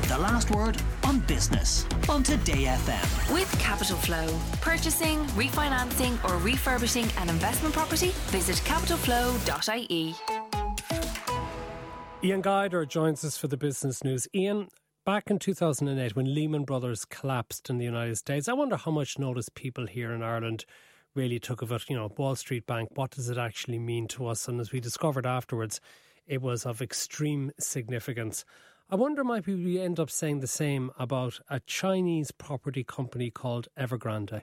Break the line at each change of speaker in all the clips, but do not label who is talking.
The last word on business on Today FM.
With Capital Flow. Purchasing, refinancing or refurbishing an investment property? Visit capitalflow.ie.
Ian Guider joins us for the business news. Ian, back in 2008 when Lehman Brothers collapsed in the United States, I wonder how much notice people here in Ireland really took of it. You know, Wall Street Bank, what does it actually mean to us? And as we discovered afterwards, it was of extreme significance. I wonder might we end up saying the same about a Chinese property company called Evergrande?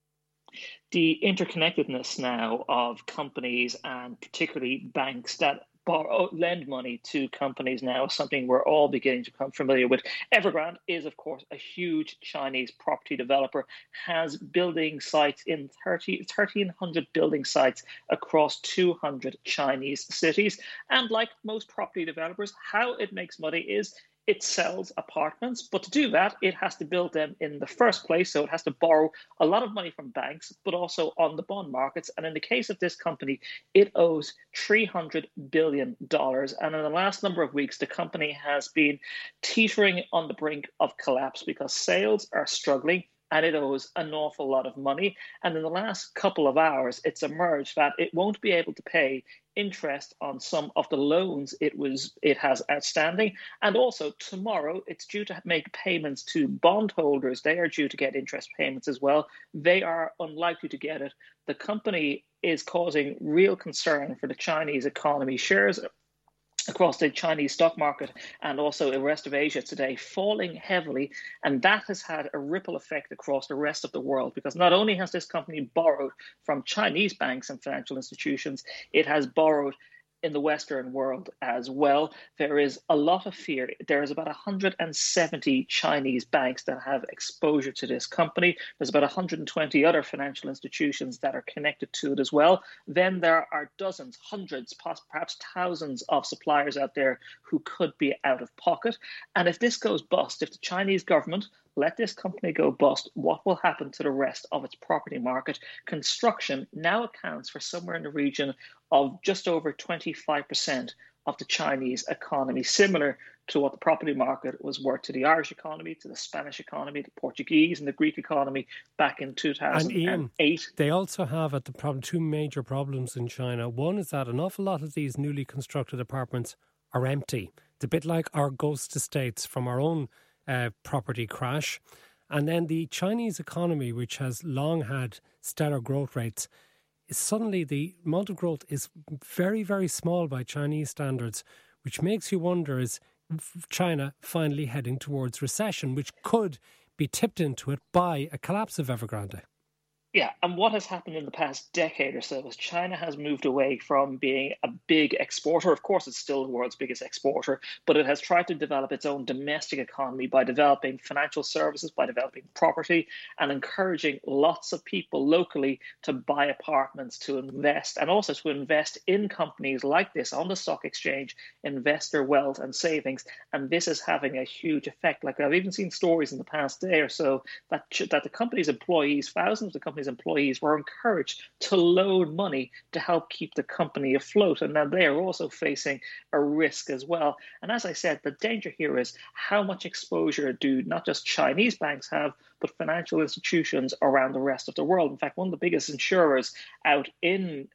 The interconnectedness now of companies and particularly banks that lend money to companies now is something we're all beginning to become familiar with. Evergrande is, of course, a huge Chinese property developer, has building sites in 1,300 building sites across 200 Chinese cities. And like most property developers, how it makes money is it sells apartments, but to do that, it has to build them in the first place. So it has to borrow a lot of money from banks, but also on the bond markets. And in the case of this company, it owes $300 billion. And in the last number of weeks, the company has been teetering on the brink of collapse because sales are struggling and it owes an awful lot of money. And in the last couple of hours, it's emerged that it won't be able to pay interest on some of the loans it has outstanding. And also tomorrow, it's due to make payments to bondholders. They are due to get interest payments as well. They are unlikely to get it. The company is causing real concern for the Chinese economy. Shares across the Chinese stock market and also the rest of Asia today falling heavily. And that has had a ripple effect across the rest of the world, because not only has this company borrowed from Chinese banks and financial institutions, it has borrowed in the Western world as well. There is a lot of fear. There is about 170 Chinese banks that have exposure to this company. There's about 120 other financial institutions that are connected to it as well. Then there are dozens, hundreds, perhaps thousands of suppliers out there who could be out of pocket. And if this goes bust, if the Chinese government let this company go bust, what will happen to the rest of its property market? Construction now accounts for somewhere in the region of just over 25% of the Chinese economy, similar to what the property market was worth to the Irish economy, to the Spanish economy, the Portuguese and the Greek economy back in 2008.
And Ian, they also have at the problem two major problems in China. One is that an awful lot of these newly constructed apartments are empty. It's a bit like our ghost estates from our own property crash. And then the Chinese economy, which has long had stellar growth rates, is suddenly the amount of growth is very, very small by Chinese standards, which makes you wonder, is China finally heading towards recession, which could be tipped into it by a collapse of Evergrande?
Yeah, and what has happened in the past decade or so is China has moved away from being a big exporter. Of course, it's still the world's biggest exporter, but it has tried to develop its own domestic economy by developing financial services, by developing property, and encouraging lots of people locally to buy apartments, to invest, and also to invest in companies like this on the stock exchange, invest their wealth and savings. And this is having a huge effect. Like, I've even seen stories in the past day or so that the company's employees, thousands of the company's employees, were encouraged to loan money to help keep the company afloat. And now they are also facing a risk as well. And as I said, the danger here is how much exposure do not just Chinese banks have, but financial institutions around the rest of the world. In fact, one of the biggest insurers out in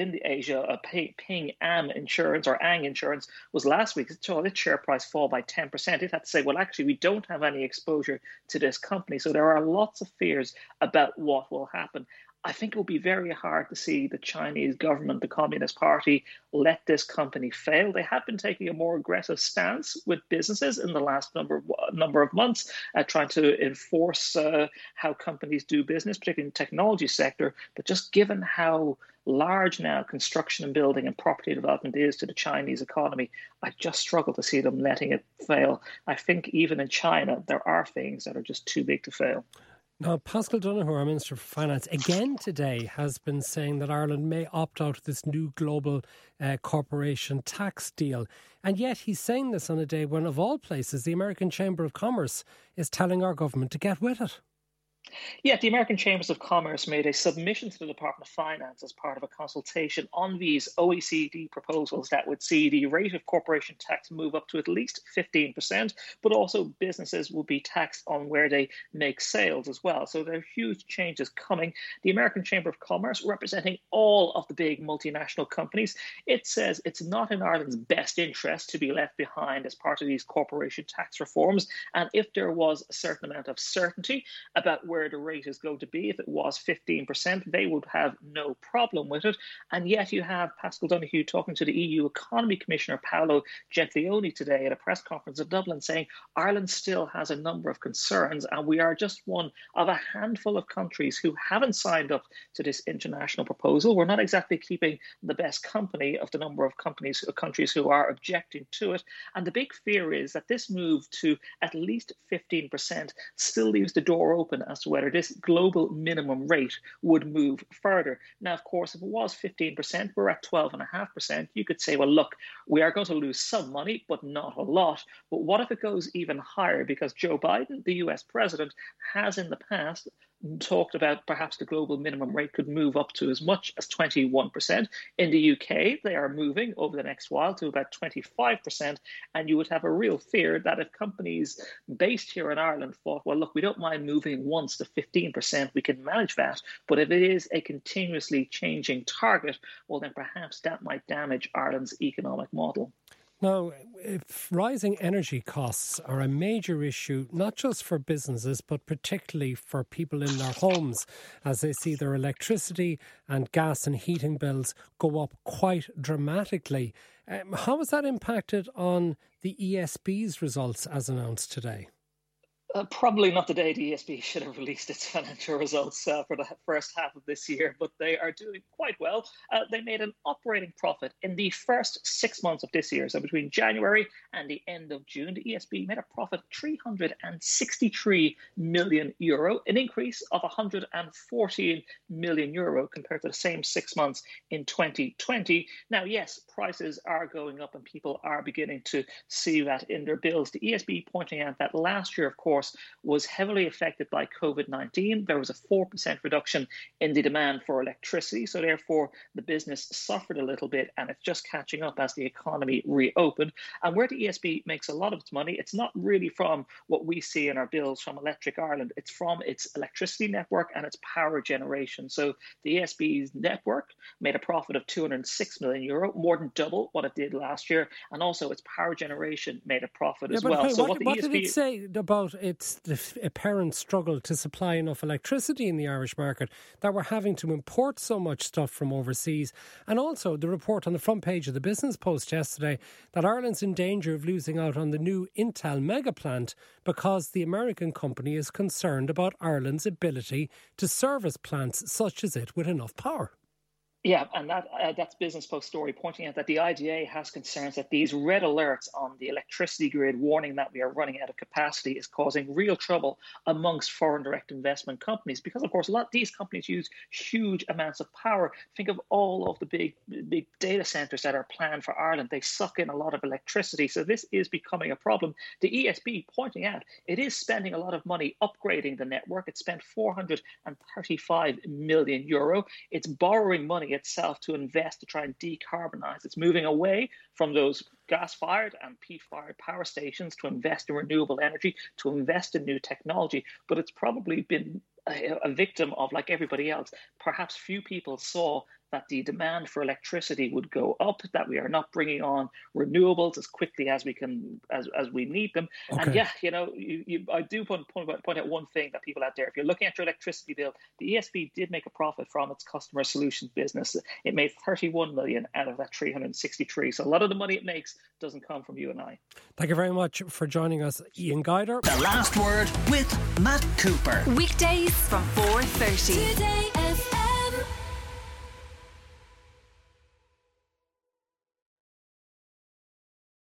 Asia, Ping An Insurance or Ang Insurance, was last week. It saw its share price fall by 10%. It had to say, well, actually, we don't have any exposure to this company. So there are lots of fears about what will happen. I think it will be very hard to see the Chinese government, the Communist Party, let this company fail. They have been taking a more aggressive stance with businesses in the last number of months, trying to enforce how companies do business, particularly in the technology sector. But just given how large now construction and building and property development is to the Chinese economy, I just struggle to see them letting it fail. I think even in China, there are things that are just too big to fail.
Now, Paschal Donohoe, our Minister for Finance, again today has been saying that Ireland may opt out of this new global corporation tax deal. And yet he's saying this on a day when, of all places, the American Chamber of Commerce is telling our government to get with it.
Yeah, the American Chambers of Commerce made a submission to the Department of Finance as part of a consultation on these OECD proposals that would see the rate of corporation tax move up to at least 15%, but also businesses will be taxed on where they make sales as well. So there are huge changes coming. The American Chamber of Commerce, representing all of the big multinational companies, it says it's not in Ireland's best interest to be left behind as part of these corporation tax reforms. And if there was a certain amount of certainty about where the rate is going to be, if it was 15%, they would have no problem with it. And yet you have Paschal Donohoe talking to the EU Economy Commissioner Paolo Gentiloni today at a press conference in Dublin saying Ireland still has a number of concerns and we are just one of a handful of countries who haven't signed up to this international proposal. We're not exactly keeping the best company of the number of countries who are objecting to it. And the big fear is that this move to at least 15% still leaves the door open as to whether this global minimum rate would move further. Now, of course, if it was 15%, we're at 12.5%. You could say, well, look, we are going to lose some money, but not a lot. But what if it goes even higher? Because Joe Biden, the US president, has in the past talked about perhaps the global minimum rate could move up to as much as 21%. In the UK, they are moving over the next while to about 25%. And you would have a real fear that if companies based here in Ireland thought, well, look, we don't mind moving once to 15%, we can manage that. But if it is a continuously changing target, well, then perhaps that might damage Ireland's economic model.
Now, if rising energy costs are a major issue, not just for businesses, but particularly for people in their homes, as they see their electricity and gas and heating bills go up quite dramatically, how has that impacted on the ESB's results as announced today?
Probably not the day the ESB should have released its financial results for the first half of this year, but they are doing quite well. They made an operating profit in the first 6 months of this year. So between January and the end of June, the ESB made a profit of €363 million, an increase of €114 million compared to the same 6 months in 2020. Now, yes, prices are going up and people are beginning to see that in their bills. The ESB pointing out that last year, of course, was heavily affected by COVID-19. There was a 4% reduction in the demand for electricity. So therefore, the business suffered a little bit and it's just catching up as the economy reopened. And where the ESB makes a lot of its money, it's not really from what we see in our bills from Electric Ireland. It's from its electricity network and its power generation. So the ESB's network made a profit of €206 million, more than double what it did last year. And also its power generation made a profit as well.
So what did it say about it's the apparent struggle to supply enough electricity in the Irish market, that we're having to import so much stuff from overseas? And also the report on the front page of the Business Post yesterday that Ireland's in danger of losing out on the new Intel mega plant because the American company is concerned about Ireland's ability to service plants such as it with enough power.
Yeah, and that's Business Post story pointing out that the IDA has concerns that these red alerts on the electricity grid warning that we are running out of capacity is causing real trouble amongst foreign direct investment companies because, of course, a lot of these companies use huge amounts of power. Think of all of the big data centres that are planned for Ireland. They suck in a lot of electricity, so this is becoming a problem. The ESB pointing out it is spending a lot of money upgrading the network. It spent €435 million. It's borrowing money itself to invest to try and decarbonise. It's moving away from those gas-fired and peat-fired power stations to invest in renewable energy, to invest in new technology. But it's probably been a victim of, like everybody else, perhaps few people saw that the demand for electricity would go up, that we are not bringing on renewables as quickly as we can, as we need them. Okay. And yeah, I do point out one thing that people out there, if you're looking at your electricity bill, the ESB did make a profit from its customer solutions business. It made 31 million out of that 363. So a lot of the money it makes doesn't come from you and I.
Thank you very much for joining us, Ian Guider.
The Last Word with Matt Cooper.
Weekdays from 4:30. Today